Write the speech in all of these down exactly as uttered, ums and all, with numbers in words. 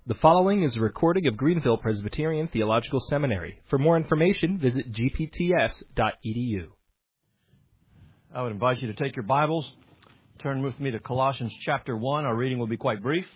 The following is a recording of Greenville Presbyterian Theological Seminary. For more information, visit g p t s dot e d u. I would invite you to take your Bibles, turn with me to Colossians chapter one. Our reading will be quite brief.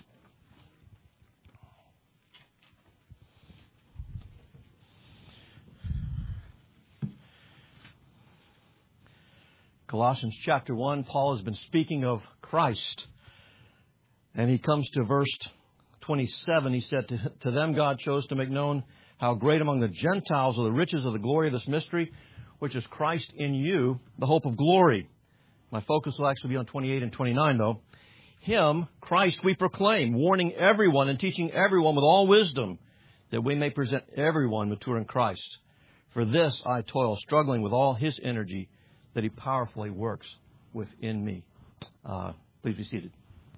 Colossians chapter one, Paul has been speaking of Christ. And he comes to verse twenty-seven. He said, to, to them God chose to make known how great among the Gentiles are the riches of the glory of this mystery, which is Christ in you, the hope of glory. My focus will actually be on twenty-eight and twenty-nine, though. Him, Christ, we proclaim, warning everyone and teaching everyone with all wisdom, that we may present everyone mature in Christ. For this I toil, struggling with all His energy, that He powerfully works within me. Uh, please be seated.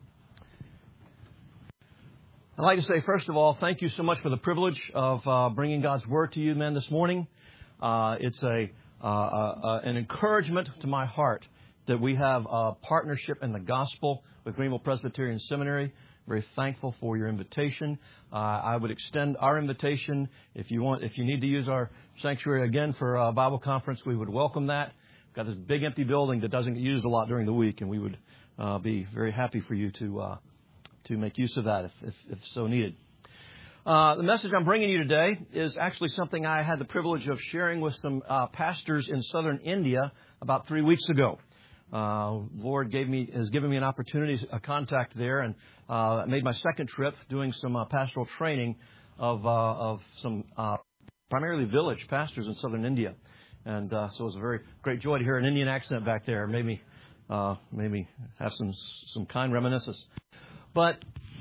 I'd like to say, first of all, thank you so much for the privilege of uh, bringing God's Word to you, men, this morning. Uh, it's a uh, uh, an encouragement to my heart that we have a partnership in the gospel with Greenville Presbyterian Seminary. Very thankful for your invitation. Uh, I would extend our invitation. If you want, if you need to use our sanctuary again for a Bible conference, we would welcome that. We've got this big empty building that doesn't get used a lot during the week, and we would uh, be very happy for you to uh, to make use of that if, if, if so needed. Uh, the message I'm bringing you today is actually something I had the privilege of sharing with some uh, pastors in southern India about three weeks ago. Uh, Lord gave me has given me an opportunity, a contact there, and uh, made my second trip doing some uh, pastoral training of uh, of some uh, primarily village pastors in southern India, and uh, so it was a very great joy to hear an Indian accent back there. It made me uh, made me have some some kind reminiscences. But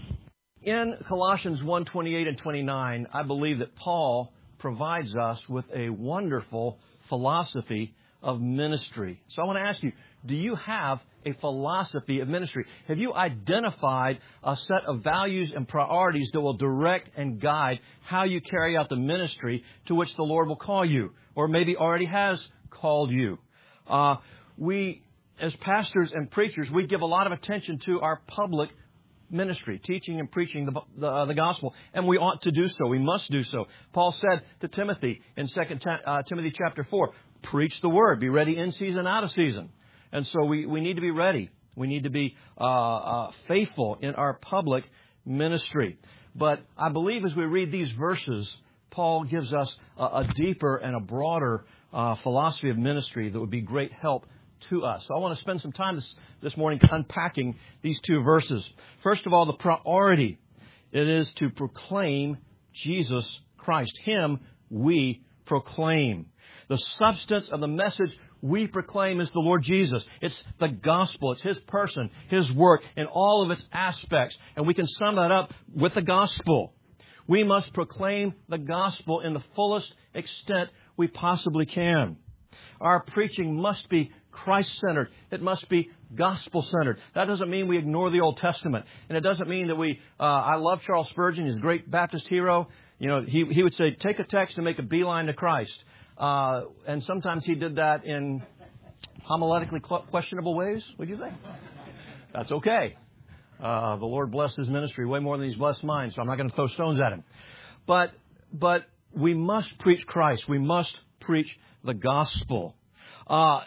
in Colossians one, twenty-eight and twenty-nine, I believe that Paul provides us with a wonderful philosophy of ministry. So I want to ask you, do you have a philosophy of ministry? Have you identified a set of values and priorities that will direct and guide how you carry out the ministry to which the Lord will call you, or maybe already has called you? Uh, we, as pastors and preachers, we give a lot of attention to our public ministry, teaching and preaching the, the, uh, the gospel, and we ought to do so. We must do so. Paul said to Timothy in Second uh, Timothy chapter four, preach the word, be ready in season, out of season. And so we, we need to be ready. We need to be uh, uh, faithful in our public ministry. But I believe as we read these verses, Paul gives us a, a deeper and a broader uh, philosophy of ministry that would be great help to us. So I want to spend some time this, this morning unpacking these two verses. First of all, the priority. It is to proclaim Jesus Christ. Him we proclaim. The substance of the message we proclaim is the Lord Jesus. It's the gospel. It's His person, His work in all of its aspects. And we can sum that up with the gospel. We must proclaim the gospel in the fullest extent we possibly can. Our preaching must be Christ-centered. It must be gospel-centered. That doesn't mean we ignore the Old Testament. And it doesn't mean that we... Uh, I love Charles Spurgeon. He's a great Baptist hero. You know, he, he would say, take a text and make a beeline to Christ. Uh, and sometimes he did that in homiletically questionable ways, would you say? That's okay. Uh, the Lord blessed his ministry way more than He's blessed mine, so I'm not going to throw stones at him. But, but we must preach Christ. We must preach the gospel. Uh,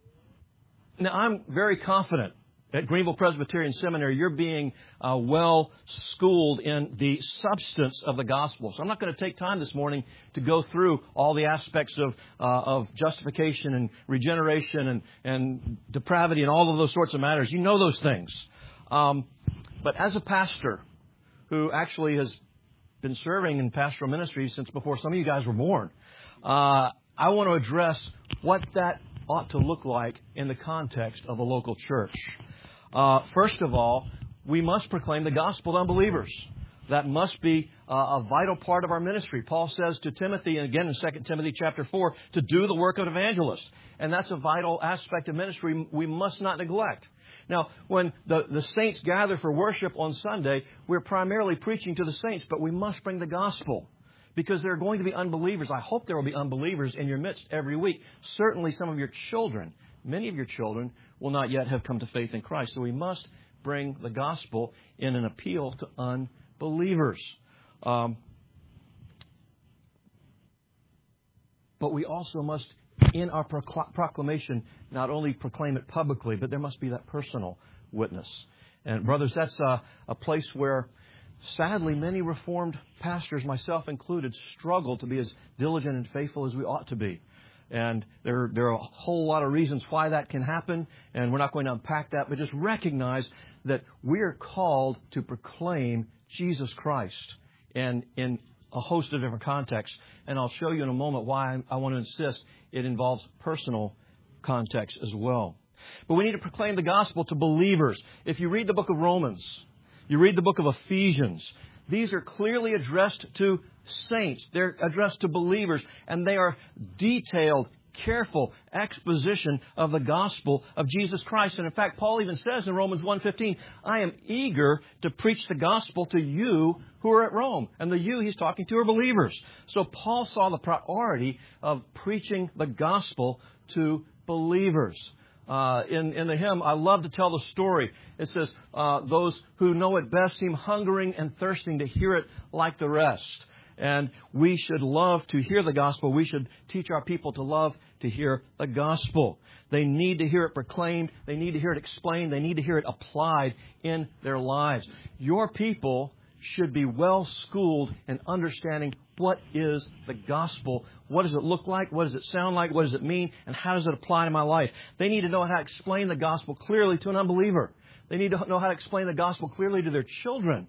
now, I'm very confident at Greenville Presbyterian Seminary, you're being uh, well schooled in the substance of the gospel. So I'm not going to take time this morning to go through all the aspects of uh, of justification and regeneration and, and depravity and all of those sorts of matters. You know those things. Um, but as a pastor who actually has been serving in pastoral ministry since before some of you guys were born, uh, I want to address what that ought to look like in the context of a local church. Uh, first of all, we must proclaim the gospel to unbelievers. That must be uh, a vital part of our ministry. Paul says to Timothy, and again in Second Timothy chapter four, to do the work of an evangelist. And that's a vital aspect of ministry we must not neglect. Now, when the, the saints gather for worship on Sunday, we're primarily preaching to the saints, but we must bring the gospel. Because there are going to be unbelievers. I hope there will be unbelievers in your midst every week. Certainly some of your children, many of your children, will not yet have come to faith in Christ. So we must bring the gospel in an appeal to unbelievers. Um, but we also must, in our procl- proclamation, not only proclaim it publicly, but there must be that personal witness. And brothers, that's a, a place where, sadly, many Reformed pastors, myself included, struggle to be as diligent and faithful as we ought to be. And there, there are a whole lot of reasons why that can happen, and we're not going to unpack that, but just recognize that we are called to proclaim Jesus Christ, and in a host of different contexts. And I'll show you in a moment why I, I want to insist it involves personal context as well. But we need to proclaim the gospel to believers. If you read the book of Romans, you read the book of Ephesians, these are clearly addressed to saints. They're addressed to believers, and they are detailed, careful exposition of the gospel of Jesus Christ. And in fact, Paul even says in Romans one fifteen, I am eager to preach the gospel to you who are at Rome. And the you he's talking to are believers. So Paul saw the priority of preaching the gospel to believers. Uh, in, in the hymn, I love to tell the story. It says, uh, those who know it best seem hungering and thirsting to hear it like the rest. And we should love to hear the gospel. We should teach our people to love to hear the gospel. They need to hear it proclaimed. They need to hear it explained. They need to hear it applied in their lives. Your people should be well schooled in understanding what is the gospel. What does it look like? What does it sound like? What does it mean? And how does it apply to my life? They need to know how to explain the gospel clearly to an unbeliever. They need to know how to explain the gospel clearly to their children.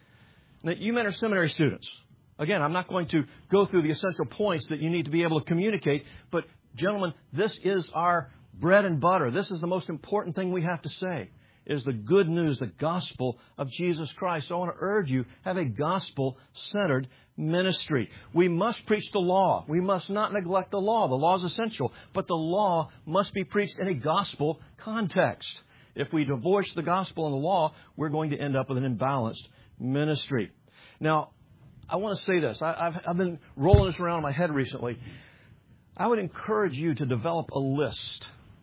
Now, you men are seminary students. Again, I'm not going to go through the essential points that you need to be able to communicate. But, gentlemen, this is our bread and butter. This is the most important thing we have to say, is the good news, the gospel of Jesus Christ. So I want to urge you, have a gospel-centered ministry. We must preach the law. We must not neglect the law. The law is essential. But the law must be preached in a gospel context. If we divorce the gospel and the law, we're going to end up with an imbalanced ministry. Now, I want to say this. I, I've, I've been rolling this around in my head recently. I would encourage you to develop a list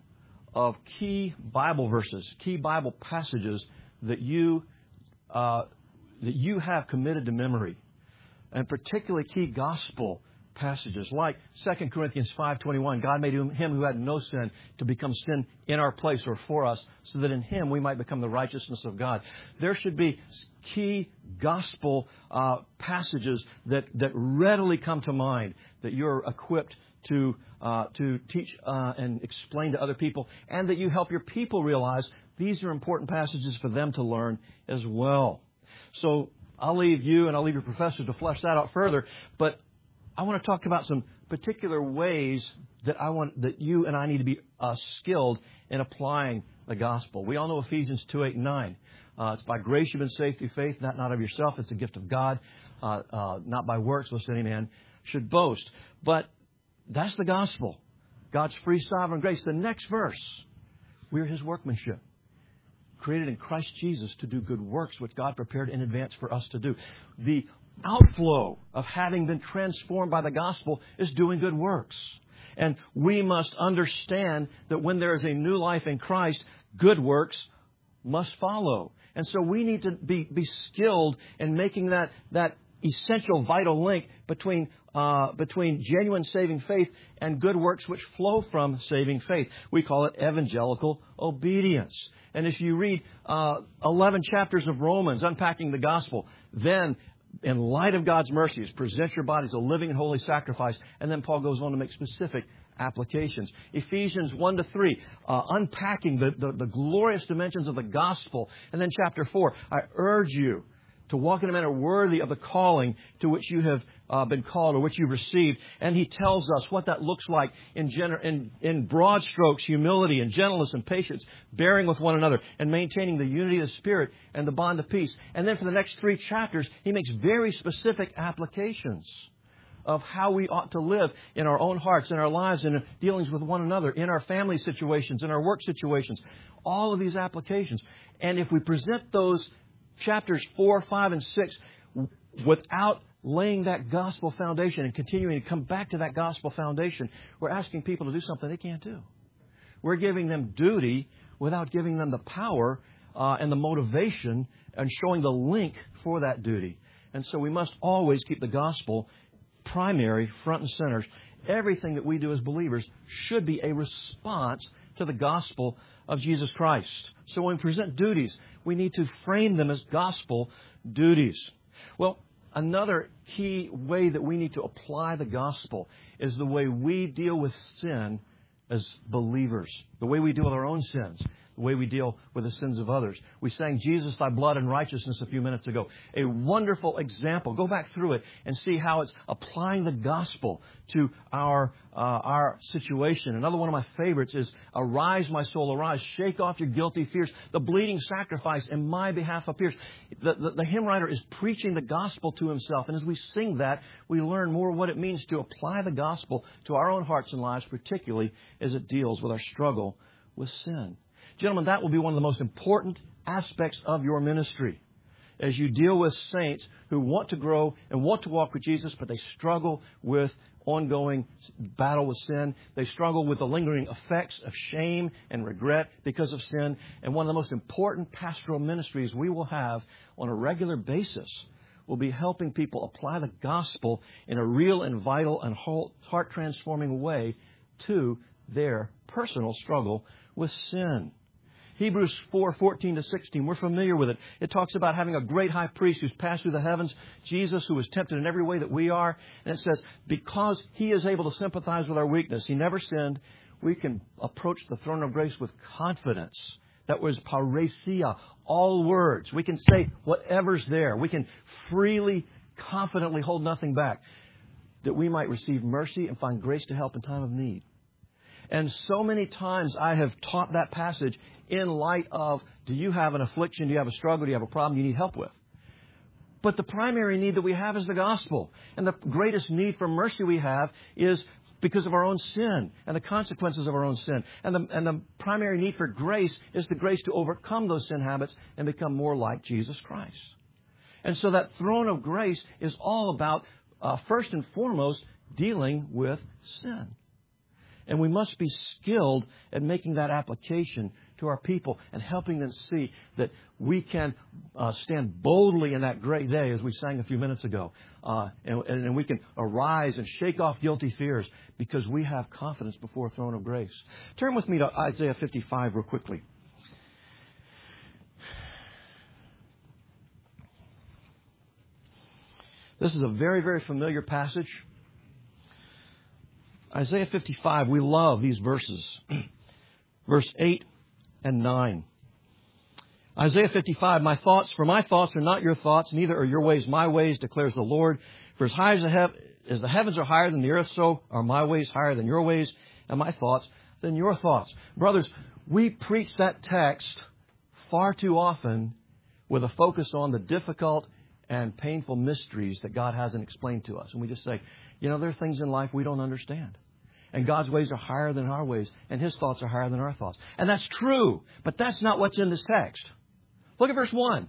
of key Bible verses, key Bible passages that you uh, that you have committed to memory, and particularly key gospel passages like Second Corinthians five twenty-one. God made him who had no sin to become sin in our place or for us, so that in Him we might become the righteousness of God. There should be key gospel uh, passages that that readily come to mind that you're equipped to uh, to teach uh, and explain to other people, and that you help your people realize these are important passages for them to learn as well. So I'll leave you and I'll leave your professor to flesh that out further, but I want to talk about some particular ways that I want that you and I need to be uh, skilled in applying the gospel. We all know Ephesians two, eight, and nine. Uh, it's by grace you've been saved through faith, not not of yourself. It's a gift of God, uh, uh, not by works, lest any man should boast. But that's the gospel. God's free sovereign grace. The next verse, we're His workmanship, created in Christ Jesus to do good works, which God prepared in advance for us to do. The outflow of having been transformed by the gospel is doing good works. And we must understand that when there is a new life in Christ, good works must follow. And so we need to be, be skilled in making that, that essential, vital link between uh, between genuine saving faith and good works which flow from saving faith. We call it evangelical obedience. And if you read uh, eleven chapters of Romans unpacking the gospel, then in light of God's mercies, present your bodies a living and holy sacrifice. And then Paul goes on to make specific applications. Ephesians one to three, uh, unpacking the, the, the glorious dimensions of the gospel. And then chapter four, I urge you to walk in a manner worthy of the calling to which you have uh, been called or which you've received. And he tells us what that looks like in, gener- in, in broad strokes, humility and gentleness and patience, bearing with one another and maintaining the unity of the Spirit and the bond of peace. And then for the next three chapters, he makes very specific applications of how we ought to live in our own hearts, in our lives, in dealings with one another, in our family situations, in our work situations. All of these applications. And if we present those chapters four, five, and six without laying that gospel foundation and continuing to come back to that gospel foundation, we're asking people to do something they can't do. We're giving them duty without giving them the power uh, and the motivation and showing the link for that duty. And so we must always keep the gospel primary, front and center. Everything that we do as believers should be a response to the gospel of Jesus Christ. So when we present duties, we need to frame them as gospel duties. Well, another key way that we need to apply the gospel is the way we deal with sin as believers, the way we deal with our own sins, the way we deal with the sins of others. We sang Jesus, Thy Blood and Righteousness a few minutes ago. A wonderful example. Go back through it and see how it's applying the gospel to our uh, our situation. Another one of my favorites is, Arise, my soul, arise. Shake off your guilty fears. The bleeding sacrifice in my behalf appears. The, the, the hymn writer is preaching the gospel to himself. And as we sing that, we learn more what it means to apply the gospel to our own hearts and lives, particularly as it deals with our struggle with sin. Gentlemen, that will be one of the most important aspects of your ministry as you deal with saints who want to grow and want to walk with Jesus, but they struggle with ongoing battle with sin. They struggle with the lingering effects of shame and regret because of sin. And one of the most important pastoral ministries we will have on a regular basis will be helping people apply the gospel in a real and vital and heart-transforming way to their personal struggle with sin. Hebrews four, fourteen to sixteen, we're familiar with it. It talks about having a great high priest who's passed through the heavens, Jesus, who was tempted in every way that we are. And it says, because He is able to sympathize with our weakness, He never sinned, we can approach the throne of grace with confidence. That was parousia, all words. We can say whatever's there. We can freely, confidently hold nothing back, that we might receive mercy and find grace to help in time of need. And so many times I have taught that passage in light of, do you have an affliction, do you have a struggle, do you have a problem you need help with? But the primary need that we have is the gospel. And the greatest need for mercy we have is because of our own sin and the consequences of our own sin. And the, and the primary need for grace is the grace to overcome those sin habits and become more like Jesus Christ. And so that throne of grace is all about, uh, first and foremost, dealing with sin. And we must be skilled at making that application to our people and helping them see that we can uh, stand boldly in that great day, as we sang a few minutes ago. Uh, and, and we can arise and shake off guilty fears because we have confidence before a throne of grace. Turn with me to Isaiah fifty-five real quickly. This is a very, very familiar passage. Isaiah fifty-five, we love these verses. Verse eight and nine. Isaiah fifty-five, my thoughts, for my thoughts are not your thoughts, neither are your ways my ways, declares the Lord. For as high as the, hev- as the heavens are higher than the earth, so are my ways higher than your ways, and my thoughts than your thoughts. Brothers, we preach that text far too often with a focus on the difficult and painful mysteries that God hasn't explained to us. And we just say, you know, there are things in life we don't understand. And God's ways are higher than our ways, and His thoughts are higher than our thoughts. And that's true, but that's not what's in this text. Look at verse one.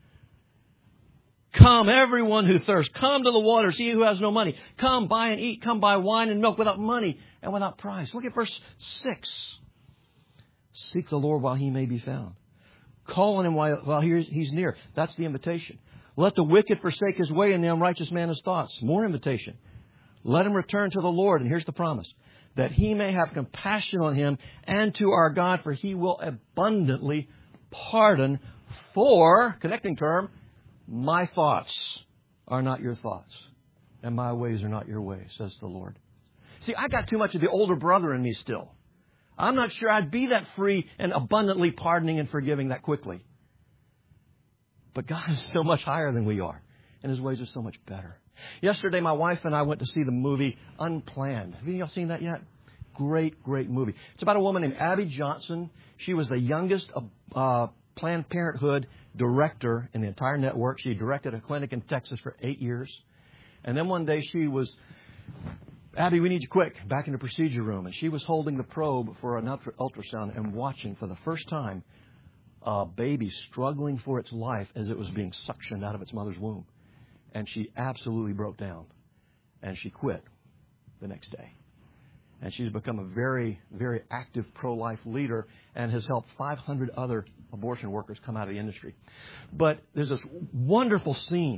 Come, everyone who thirsts, come to the waters, he who has no money. Come, buy and eat, come buy wine and milk without money and without price. Look at verse six. Seek the Lord while He may be found. Call on Him while, while He's near. That's the invitation. Let the wicked forsake his way and the unrighteous man his thoughts. More invitation. Let him return to the Lord. And here's the promise. That He may have compassion on him and to our God, for He will abundantly pardon. For, connecting term, my thoughts are not your thoughts, and my ways are not your ways, says the Lord. See, I got too much of the older brother in me still. I'm not sure I'd be that free and abundantly pardoning and forgiving that quickly. But God is so much higher than we are, and His ways are so much better. Yesterday, my wife and I went to see the movie Unplanned. Have any of y'all seen that yet? Great, great movie. It's about a woman named Abby Johnson. She was the youngest uh, Planned Parenthood director in the entire network. She directed a clinic in Texas for eight years. And then one day she was, Abby, we need you quick, back in the procedure room. And she was holding the probe for an ultra- ultrasound and watching for the first time a baby struggling for its life as it was being suctioned out of its mother's womb. And she absolutely broke down. And she quit the next day. And she's become a very, very active pro-life leader and has helped five hundred other abortion workers come out of the industry. But there's this wonderful scene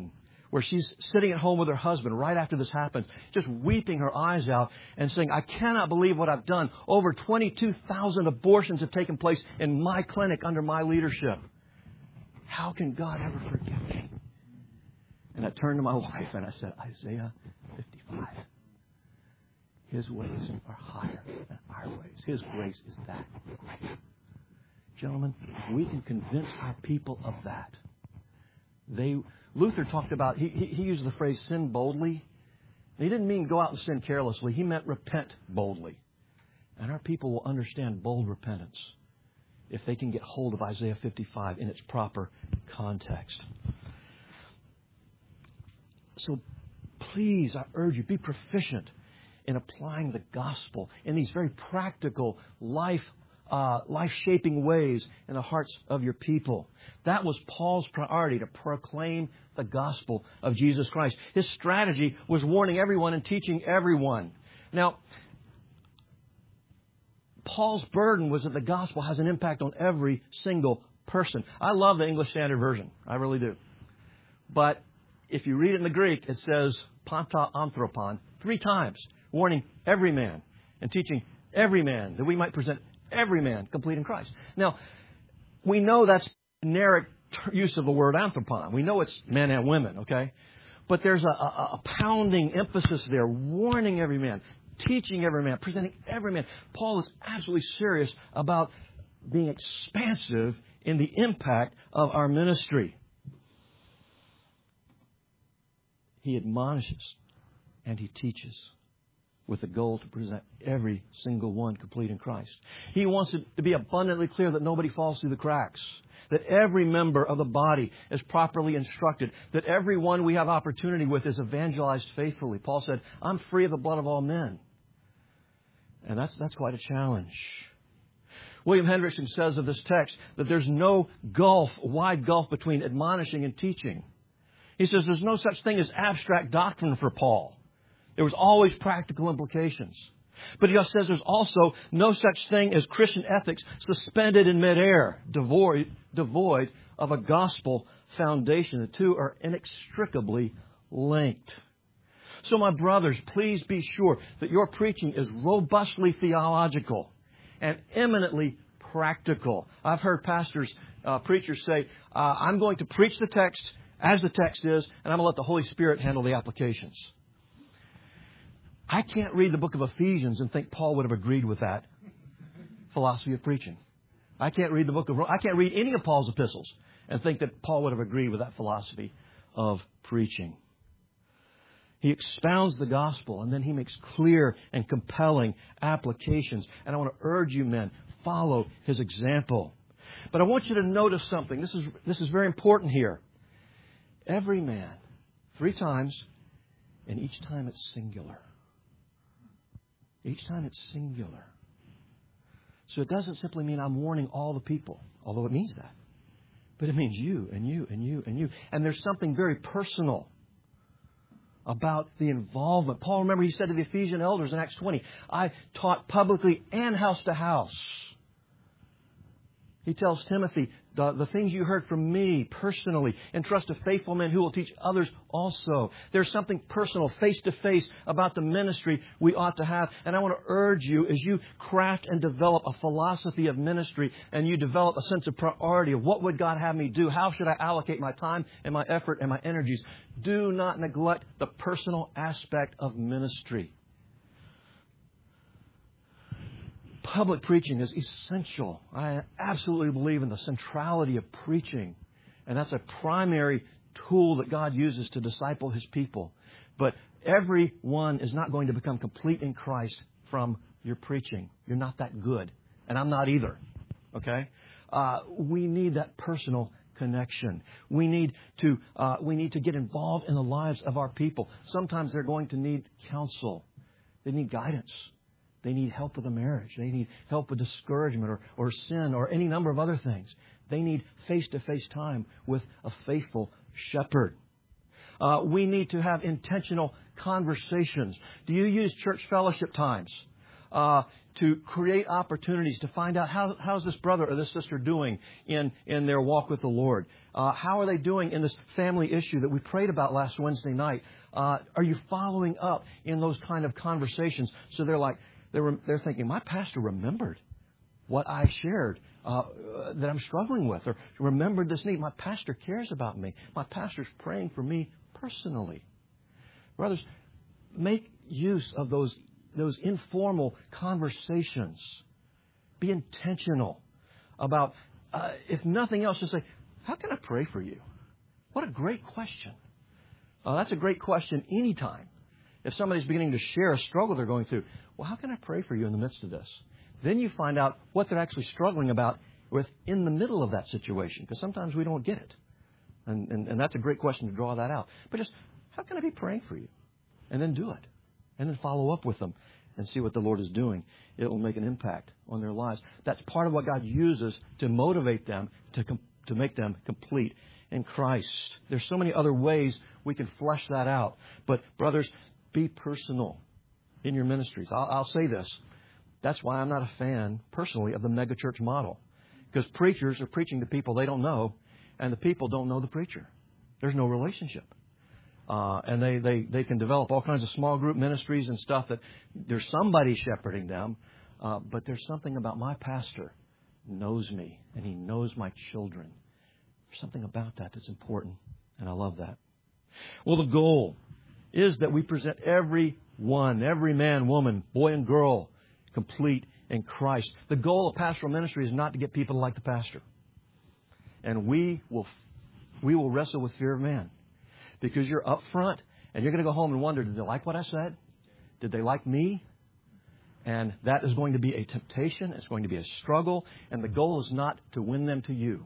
where she's sitting at home with her husband right after this happens, just weeping her eyes out and saying, I cannot believe what I've done. Over twenty-two thousand abortions have taken place in my clinic under my leadership. How can God ever forgive me? And I turned to my wife and I said, Isaiah fifty-five. His ways are higher than our ways. His grace is that great. Gentlemen, we can convince our people of that. They, Luther talked about, he, he, he used the phrase sin boldly. He didn't mean go out and sin carelessly. He meant repent boldly. And our people will understand bold repentance if they can get hold of Isaiah fifty-five in its proper context. So please, I urge you, be proficient in applying the gospel in these very practical, life, uh, life-shaping ways in the hearts of your people. That was Paul's priority, to proclaim the gospel of Jesus Christ. His strategy was warning everyone and teaching everyone. Now, Paul's burden was that the gospel has an impact on every single person. I love the English Standard Version. I really do. But if you read it in the Greek, it says panta anthropon three times, warning every man and teaching every man that we might present every man complete in Christ. Now, we know that's generic use of the word anthropon. We know it's men and women, okay? But there's a, a, a pounding emphasis there, warning every man, teaching every man, presenting every man. Paul is absolutely serious about being expansive in the impact of our ministry. He admonishes and he teaches with the goal to present every single one complete in Christ. He wants it to be abundantly clear that nobody falls through the cracks, that every member of the body is properly instructed, that every one we have opportunity with is evangelized faithfully. Paul said, I'm free of the blood of all men. And that's, that's quite a challenge. William Hendrickson says of this text that there's no gulf, wide gulf between admonishing and teaching. He says there's no such thing as abstract doctrine for Paul. There was always practical implications. But he says there's also no such thing as Christian ethics suspended in midair, devoid, devoid of a gospel foundation. The two are inextricably linked. So my brothers, please be sure that your preaching is robustly theological and eminently practical. I've heard pastors, uh, preachers say, uh, I'm going to preach the text as the text is, and I'm going to let the Holy Spirit handle the applications. I can't read the book of Ephesians and think Paul would have agreed with that philosophy of preaching. I can't read the book of I can't read any of Paul's epistles and think that Paul would have agreed with that philosophy of preaching. He expounds the gospel and then he makes clear and compelling applications. And I want to urge you men, follow his example. But I want you to notice something. This is this is very important here. Every man, three times, and each time it's singular. Each time it's singular. So it doesn't simply mean I'm warning all the people, although it means that. But it means you and you and you and you. And there's something very personal about the involvement. Paul, remember, he said to the Ephesian elders in Acts twenty, I taught publicly and house to house. He tells Timothy, the, the things you heard from me personally, entrust to faithful men who will teach others also. There's something personal, face-to-face, about the ministry we ought to have. And I want to urge you, as you craft and develop a philosophy of ministry, and you develop a sense of priority of what would God have me do, how should I allocate my time and my effort and my energies, do not neglect the personal aspect of ministry. Public preaching is essential. I absolutely believe in the centrality of preaching. And that's a primary tool that God uses to disciple His people. But everyone is not going to become complete in Christ from your preaching. You're not that good. And I'm not either. Okay? Uh, we need that personal connection. We need to uh, we need to get involved in the lives of our people. Sometimes they're going to need counsel. They need guidance. They need help with a marriage. They need help with discouragement or, or sin or any number of other things. They need face-to-face time with a faithful shepherd. Uh, we need to have intentional conversations. Do you use church fellowship times uh, to create opportunities to find out how how's this brother or this sister doing in, in their walk with the Lord. Uh, how are they doing in this family issue that we prayed about last Wednesday night? Uh, are you following up in those kind of conversations? So they're like, they're, they're thinking, my pastor remembered what I shared uh, that I'm struggling with, or remembered this need. My pastor cares about me. My pastor's praying for me personally. Brothers, make use of those those informal conversations. Be intentional about, uh, if nothing else, just say, how can I pray for you? What a great question. Uh, that's a great question anytime. If somebody's beginning to share a struggle they're going through, well, how can I pray for you in the midst of this? Then you find out what they're actually struggling about with in the middle of that situation, because sometimes we don't get it. And, and, and that's a great question to draw that out. But just, how can I be praying for you? And then do it. And then follow up with them and see what the Lord is doing. It will make an impact on their lives. That's part of what God uses to motivate them, to com- to make them complete in Christ. There's so many other ways we can flesh that out. But brothers, be personal in your ministries. I'll, I'll say this. That's why I'm not a fan, personally, of the megachurch model. Because preachers are preaching to people they don't know, and the people don't know the preacher. There's no relationship. Uh, and they, they, they can develop all kinds of small group ministries and stuff that there's somebody shepherding them. Uh, but there's something about my pastor knows me, and he knows my children. There's something about that that's important, and I love that. Well, the goal is that we present every one, every man, woman, boy and girl, complete in Christ. The goal of pastoral ministry is not to get people to like the pastor. And we will we will wrestle with fear of man. Because you're up front and you're going to go home and wonder, did they like what I said? Did they like me? And that is going to be a temptation. It's going to be a struggle. And the goal is not to win them to you.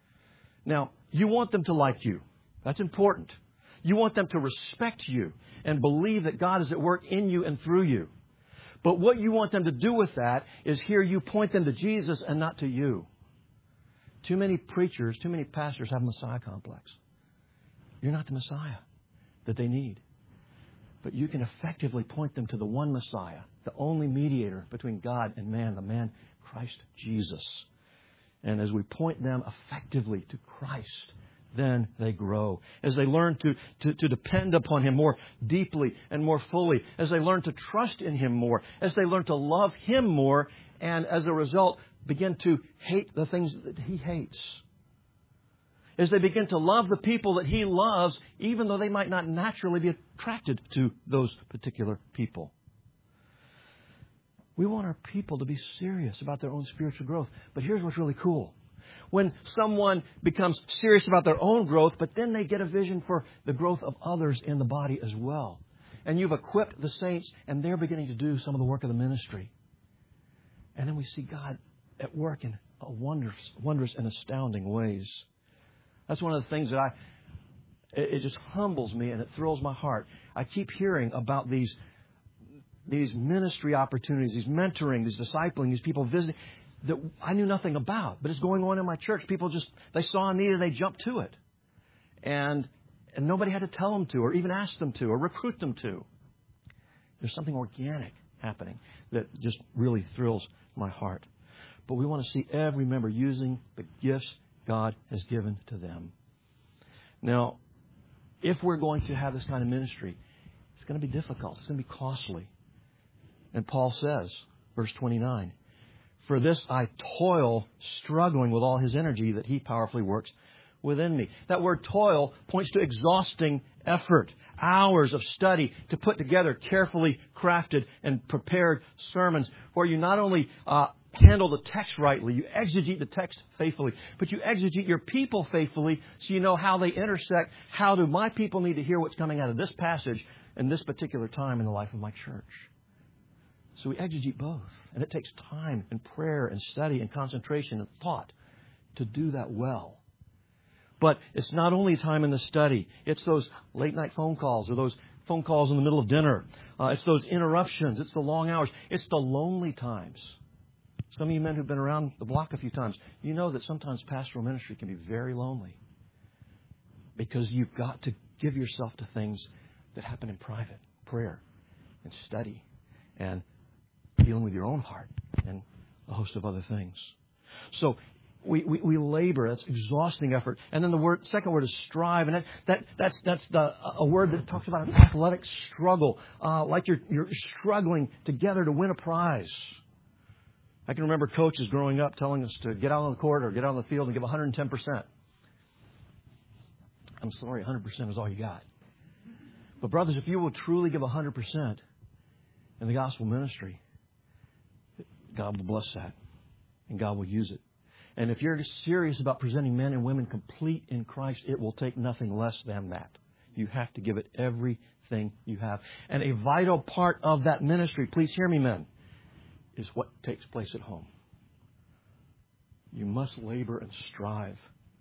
Now, you want them to like you. That's important. You want them to respect you and believe that God is at work in you and through you. But what you want them to do with that is hear you point them to Jesus and not to you. Too many preachers, too many pastors have a Messiah complex. You're not the Messiah that they need. But you can effectively point them to the one Messiah, the only mediator between God and man, the man Christ Jesus. And as we point them effectively to Christ, then they grow. As they learn to, to, to depend upon Him more deeply and more fully. As they learn to trust in Him more. As they learn to love Him more. And as a result, begin to hate the things that He hates. As they begin to love the people that He loves, even though they might not naturally be attracted to those particular people. We want our people to be serious about their own spiritual growth. But here's what's really cool. When someone becomes serious about their own growth, but then they get a vision for the growth of others in the body as well. And you've equipped the saints, and they're beginning to do some of the work of the ministry. And then we see God at work in wondrous, wondrous and astounding ways. That's one of the things that I, it just humbles me and it thrills my heart. I keep hearing about these, these ministry opportunities, these mentoring, these discipling, these people visiting that I knew nothing about, but it's going on in my church. People just, they saw a need and they jumped to it. And, and nobody had to tell them to, or even ask them to, or recruit them to. There's something organic happening that just really thrills my heart. But we want to see every member using the gifts God has given to them. Now, if we're going to have this kind of ministry, it's going to be difficult. It's going to be costly. And Paul says, verse twenty-nine, for this I toil, struggling with all His energy that He powerfully works within me. That word toil points to exhausting effort, hours of study to put together carefully crafted and prepared sermons where you not only uh, handle the text rightly, you exegete the text faithfully, but you exegete your people faithfully so you know how they intersect. How do my people need to hear what's coming out of this passage in this particular time in the life of my church? So we exegete both. And it takes time and prayer and study and concentration and thought to do that well. But it's not only time in the study. It's those late night phone calls or those phone calls in the middle of dinner. Uh, it's those interruptions. It's the long hours. It's the lonely times. Some of you men who've been around the block a few times, you know that sometimes pastoral ministry can be very lonely. Because you've got to give yourself to things that happen in private, prayer and study and dealing with your own heart and a host of other things. So we, we, we labor. That's exhausting effort. And then the word, second word is strive. And that, that that's that's the a word that talks about an athletic struggle, uh, like you're you're struggling together to win a prize. I can remember coaches growing up telling us to get out on the court or get out on the field and give one hundred ten percent. I'm sorry, one hundred percent is all you got. But brothers, if you will truly give one hundred percent in the gospel ministry, God will bless that. And God will use it. And if you're serious about presenting men and women complete in Christ, it will take nothing less than that. You have to give it everything you have. And a vital part of that ministry, please hear me, men, is what takes place at home. You must labor and strive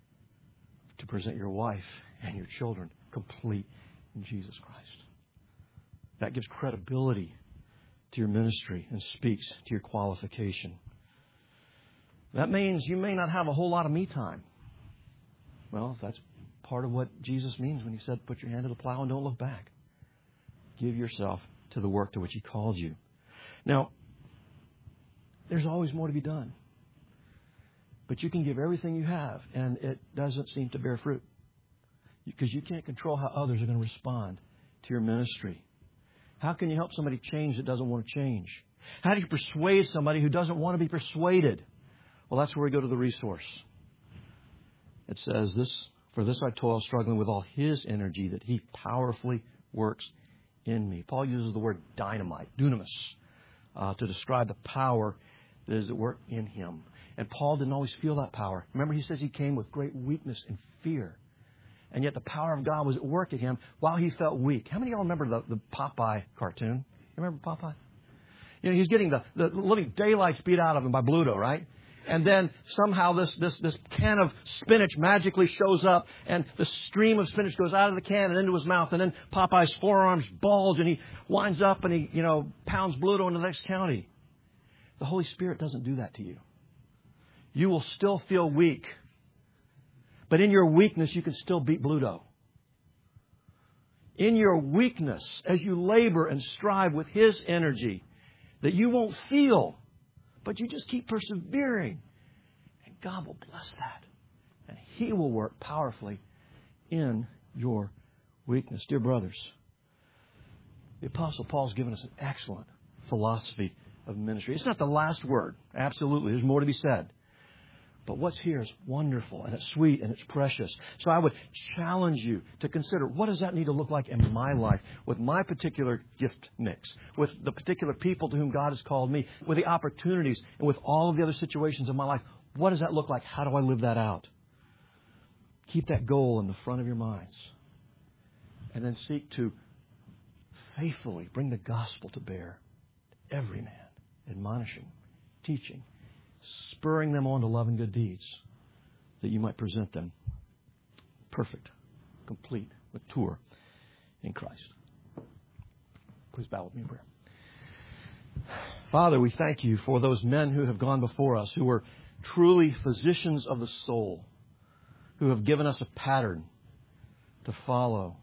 to present your wife and your children complete in Jesus Christ. That gives credibility to your ministry and speaks to your qualification. That means you may not have a whole lot of me time. Well, that's part of what Jesus means when He said, put your hand to the plow and don't look back. Give yourself to the work to which He called you. Now, there's always more to be done. But you can give everything you have, and it doesn't seem to bear fruit. Because you can't control how others are going to respond to your ministry. How can you help somebody change that doesn't want to change? How do you persuade somebody who doesn't want to be persuaded? Well, that's where we go to the resource. It says, "This for this I toil, struggling with all His energy that He powerfully works in me." Paul uses the word dynamite, dunamis, uh, to describe the power that is at work in him. And Paul didn't always feel that power. Remember, he says he came with great weakness and fear. And yet the power of God was at work in him while he felt weak. How many of y'all remember the, the Popeye cartoon? You remember Popeye? You know, he's getting the, the living daylights beat out of him by Bluto, right? And then somehow this, this, this can of spinach magically shows up, and the stream of spinach goes out of the can and into his mouth, and then Popeye's forearms bulge, and he winds up and he, you know, pounds Bluto into the next county. The Holy Spirit doesn't do that to you. You will still feel weak. But in your weakness, you can still beat Bluto. In your weakness, as you labor and strive with His energy, that you won't feel, but you just keep persevering. And God will bless that. And He will work powerfully in your weakness. Dear brothers, the Apostle Paul's given us an excellent philosophy of ministry. It's not the last word. Absolutely. There's more to be said. But what's here is wonderful, and it's sweet, and it's precious. So I would challenge you to consider, what does that need to look like in my life, with my particular gift mix, with the particular people to whom God has called me, with the opportunities, and with all of the other situations of my life. What does that look like? How do I live that out? Keep that goal in the front of your minds. And then seek to faithfully bring the gospel to bear to every man, admonishing, teaching, spurring them on to love and good deeds, that you might present them perfect, complete, mature in Christ. Please bow with me in prayer. Father, we thank You for those men who have gone before us, who are truly physicians of the soul, who have given us a pattern to follow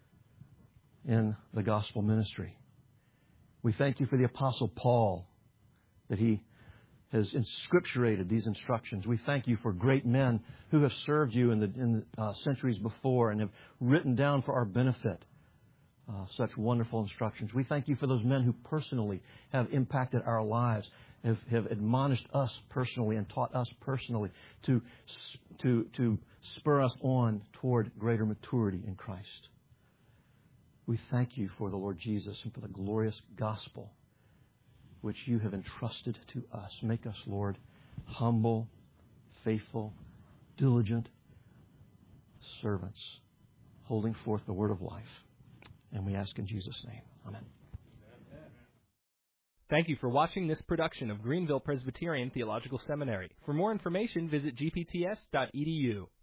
in the gospel ministry. We thank You for the Apostle Paul, that he has inscripturated these instructions. We thank You for great men who have served You in the, in the uh, centuries before and have written down for our benefit uh, such wonderful instructions. We thank You for those men who personally have impacted our lives, have, have admonished us personally and taught us personally to, to, to spur us on toward greater maturity in Christ. We thank You for the Lord Jesus and for the glorious gospel which You have entrusted to us. Make us, Lord, humble, faithful, diligent servants, holding forth the word of life. And we ask in Jesus' name. Amen. Thank you for watching this production of Greenville Presbyterian Theological Seminary. For more information, visit g p t s dot e d u.